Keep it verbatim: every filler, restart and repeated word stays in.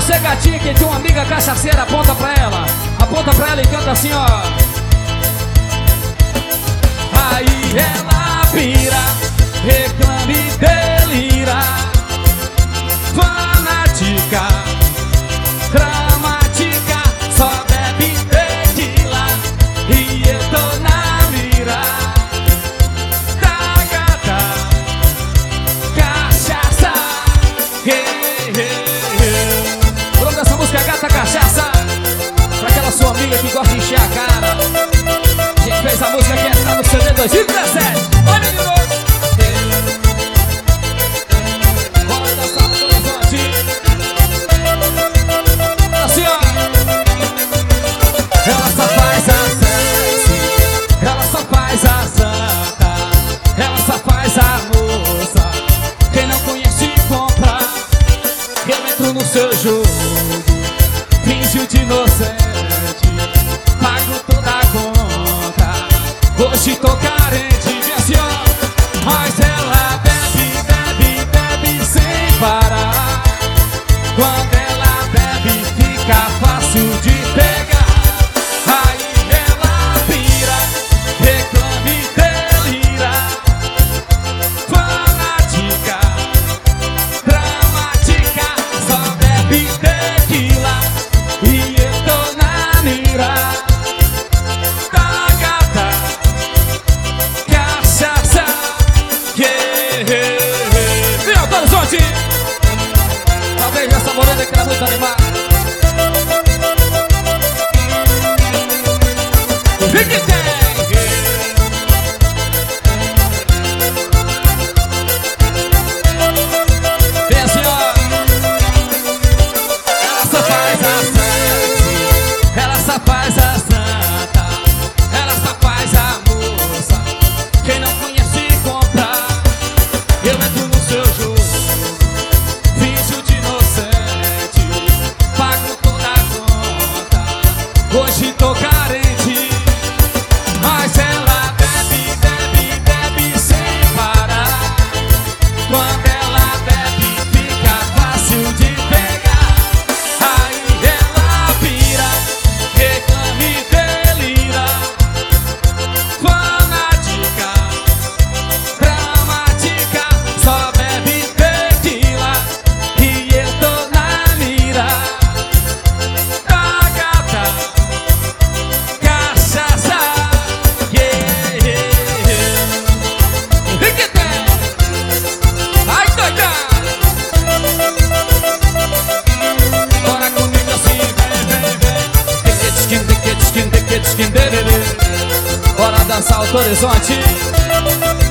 você, gatinha, que tem uma amiga cachaceira, aponta pra ela. Aponta pra ela e canta assim, ó. Aí ela pira, reclama e delira, fanática, dramática, só bebe tequila e eu tô na mira da gata, cachaça. Hey, hey, hey. O nome dessa música é Gata Cachaça, pra aquela sua amiga que gosta de encher a cara. A gente fez a música que entra no C D dois mil e dezessete. Olha de novo. Bora dançar no horizonte. Assim, ó. Ela só faz a sexy, ela só faz a santa, ela só faz a moça. Quem não conhece compra. Eu entro no seu jogo, finjo de inocente, pago toda a conta. Hoje tô carente, vem assim, ó. Mas ela bebe, bebe, bebe sem parar. Quando ela bebe fica fácil de pegar. Aí ela pira, reclama e delira, fanática, dramática, só bebe tequila e eu tô na mira da gata, cachaça. Yeah. Vem, Alto Horizonte. Talvez essa morena que era muito animada. Vem que tem. Vem assim, ó. Ela só faz a sexy, ela só faz a santa, ela só faz a moça. Quem não conhece compra. Eu entro no seu jogo, finjo de inocente, pago toda a conta. Hoje tô carente, mas ela bebe, bebe, bebe sem parar. Quando ela bebe fica fácil de pegar. Aí ela pira, reclama e delira, fanática, dramática, só bebe tequila e eu tô na mira da gata, cachaça. Yeah, yeah, yeah. E que tem? Ai, doida! Bora comigo assim, vem, vem, vem. Tequetisquim, tequetisquim, tequetisquim, belele. Bora dançar Alto Horizonte.